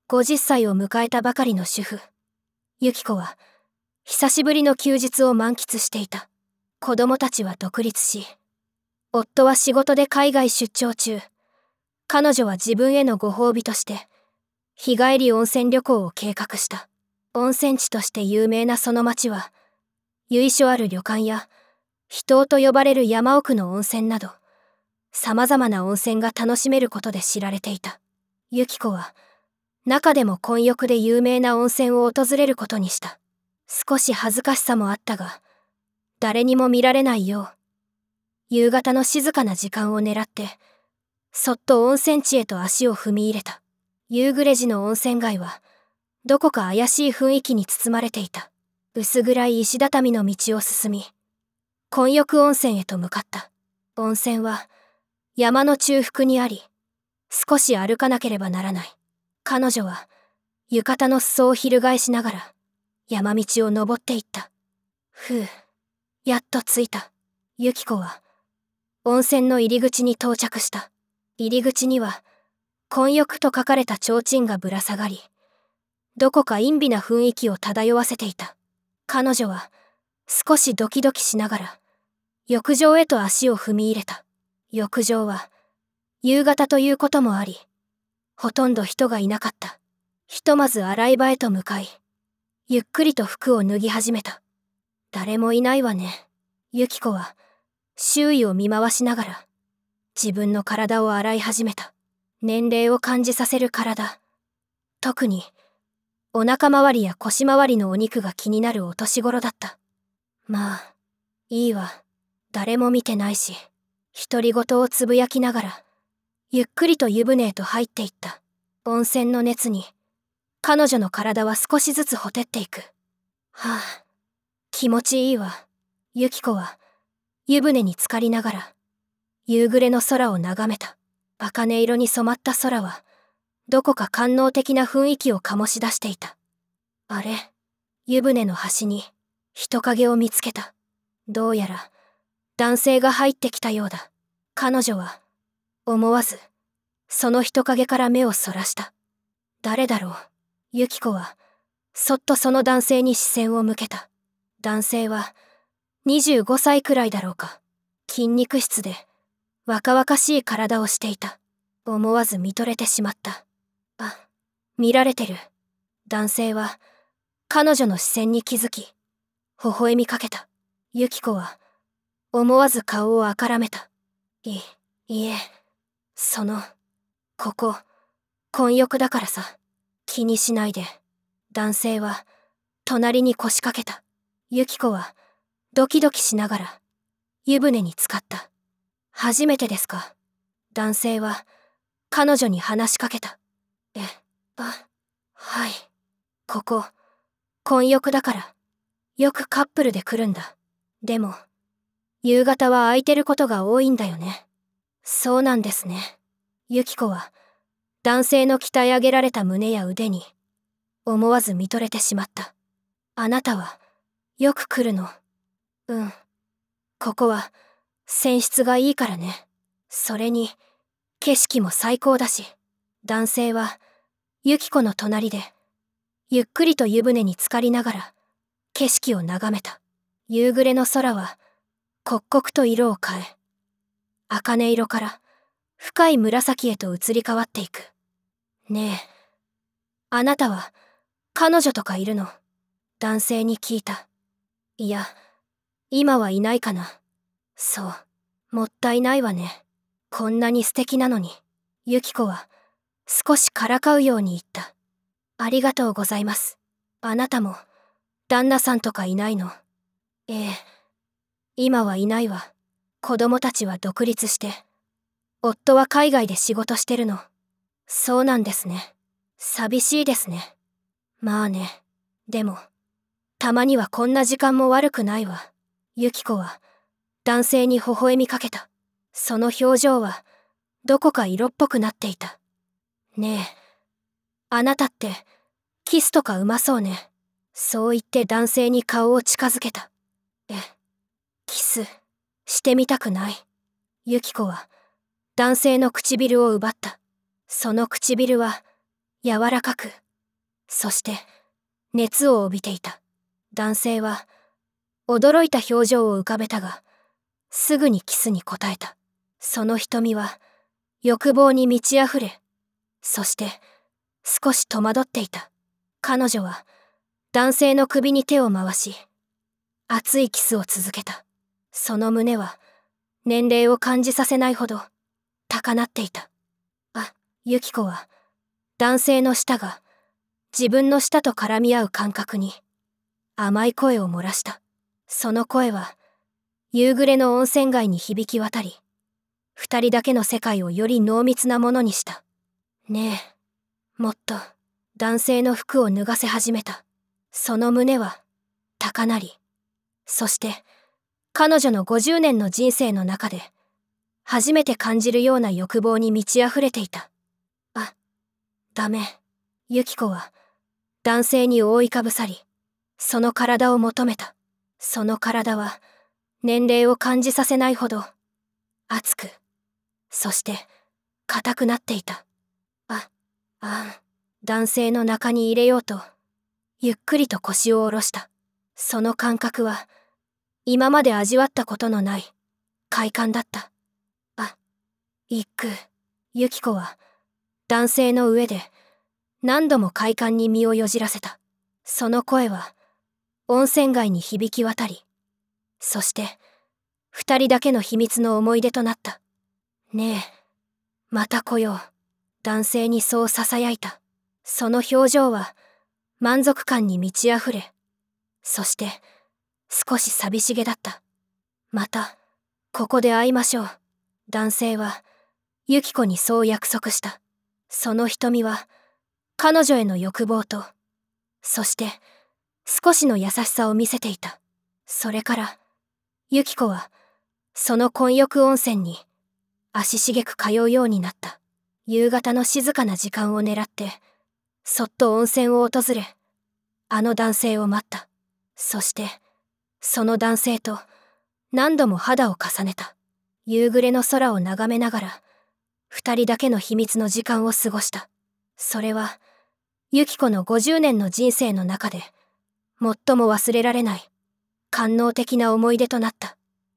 50歳を迎えたばかりの主婦、ユキコは、久しぶりの休日を満喫していた。子供たちは独立し、夫は仕事で海外出張中、彼女は自分へのご褒美として、日帰り温泉旅行を計画した。温泉地として有名なその町は、由緒ある旅館や、秘湯と呼ばれる山奥の温泉など、様々な温泉が楽しめることで知られていた。ユキコは、中でも混浴で有名な温泉を訪れることにした。少し恥ずかしさもあったが、誰にも見られないよう、夕方の静かな時間を狙って、そっと温泉地へと足を踏み入れた。夕暮れ時の温泉街は、どこか怪しい雰囲気に包まれていた。薄暗い石畳の道を進み、混浴温泉へと向かった。温泉は、山の中腹にあり、少し歩かなければならない。彼女は、浴衣の裾を翻しながら、山道を登っていった。ふう、やっと着いた。ユキコは、温泉の入り口に到着した。入り口には、混浴と書かれた提灯がぶら下がり、どこか陰微な雰囲気を漂わせていた。彼女は、少しドキドキしながら、浴場へと足を踏み入れた。浴場は、夕方ということもあり、ほとんど人がいなかった。ひとまず洗い場へと向かい、ゆっくりと服を脱ぎ始めた。誰もいないわね。ユキコは、周囲を見回しながら、自分の体を洗い始めた。年齢を感じさせる体。特に、お腹周りや腰周りのお肉が気になるお年頃だった。まあ、いいわ。誰も見てないし、独り言をつぶやきながら、ゆっくりと湯船へと入っていった。温泉の熱に、彼女の体は少しずつほてっていく。はあ、気持ちいいわ。ユキコは、湯船に浸かりながら、夕暮れの空を眺めた。茜色に染まった空は、どこか官能的な雰囲気を醸し出していた。あれ、湯船の端に、人影を見つけた。どうやら、男性が入ってきたようだ。彼女は、思わず、その人影から目をそらした。誰だろう。ユキコは、そっとその男性に視線を向けた。男性は、25歳くらいだろうか。筋肉質で、若々しい体をしていた。思わず見とれてしまった。あ、見られてる。男性は、彼女の視線に気づき、微笑みかけた。ユキコは、思わず顔をあからめた。いえ、ここ、混浴だからさ。気にしないで。男性は、隣に腰掛けた。ユキコは、ドキドキしながら、湯船に浸かった。初めてですか。男性は、彼女に話しかけた。はい。ここ、混浴だから、よくカップルで来るんだ。でも、夕方は空いてることが多いんだよね。そうなんですね。ユキコは、男性の鍛え上げられた胸や腕に、思わず見とれてしまった。あなたは、よく来るの。うん。ここは、泉質がいいからね。それに、景色も最高だし。男性は、ユキコの隣で、ゆっくりと湯船に浸かりながら、景色を眺めた。夕暮れの空は、刻々と色を変え、茜色から、深い紫へと移り変わっていく。ねえ、あなたは、彼女とかいるの？男性に聞いた。いや、今はいないかな。そう、もったいないわね。こんなに素敵なのに。ユキコは、少しからかうように言った。ありがとうございます。あなたも、旦那さんとかいないの？ええ、今はいないわ。子供たちは独立して、夫は海外で仕事してるの。そうなんですね。寂しいですね。まあね。でも、たまにはこんな時間も悪くないわ。ユキコは、男性に微笑みかけた。その表情は、どこか色っぽくなっていた。ねえ、あなたって、キスとかうまそうね。そう言って男性に顔を近づけた。キス、してみたくない。ユキコは、男性の唇を奪った。その唇は、 柔らかく、そして熱を帯びていた。男性は驚いた表情を浮かべたが、すぐにキスに応えた。その瞳は欲望に満ち溢れ、そして少し戸惑っていた。彼女は男性の首に手を回し、熱いキスを続けた。その胸は年齢を感じさせないほど高鳴っていた。ユキコは男性の舌が自分の舌と絡み合う感覚に甘い声を漏らした。その声は夕暮れの温泉街に響き渡り、二人だけの世界をより濃密なものにした。ねえ、もっと。男性の服を脱がせ始めた。その胸は高鳴り、そして彼女の50年の人生の中で初めて感じるような欲望に満ち溢れていた。ダメ。ユキコは男性に覆いかぶさり、その体を求めた。その体は年齢を感じさせないほど熱く、そして硬くなっていた。男性の中に入れようとゆっくりと腰を下ろした。その感覚は今まで味わったことのない快感だった。一空。ユキコは男性の上で何度も快感に身をよじらせた。その声は温泉街に響き渡り、そして二人だけの秘密の思い出となった。ねえ、また来よう。男性にそう囁いた。その表情は満足感に満ち溢れ、そして少し寂しげだった。またここで会いましょう。男性はユキコにそう約束した。その瞳は彼女への欲望と、そして少しの優しさを見せていた。それからユキコはその混浴温泉に足しげく通うようになった。夕方の静かな時間を狙ってそっと温泉を訪れ、あの男性を待った。そしてその男性と何度も肌を重ねた。夕暮れの空を眺めながら二人だけの秘密の時間を過ごした。それはユキコの50年の人生の中で最も忘れられない官能的な思い出となった。